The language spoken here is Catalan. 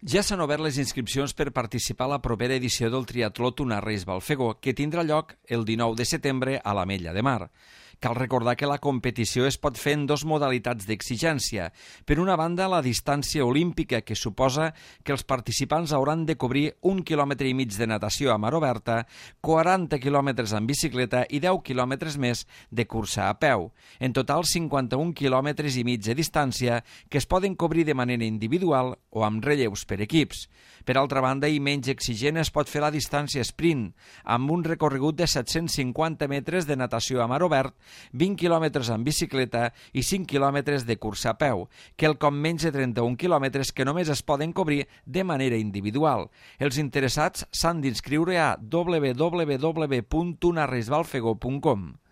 Ja s'han obert les inscripcions per participar a la propera edició del triatló Tunarreis-Balfegó, que tindrà lloc el 19 de setembre a l'Ametlla de Mar. Cal recordar que la competició es pot fer en dues modalitats d'exigència. Per una banda, la distància olímpica, que suposa que els participants hauran de cobrir 1,5 quilòmetres de natació a mar oberta, 40 quilòmetres en bicicleta i 10 quilòmetres més de cursa a peu. En total, 51,5 quilòmetres de distància que es poden cobrir de manera individual o amb relleus per equips. Per altra banda, i menys exigent, es pot fer la distància sprint, amb un recorregut de 750 metres de natació a mar obert, 20 quilòmetres en bicicleta i 5 quilòmetres de cursa a peu, quelcom menys de 31 quilòmetres que només es poden cobrir de manera individual. Els interessats s'han d'inscriure a www.tunarreisbalfegó.com.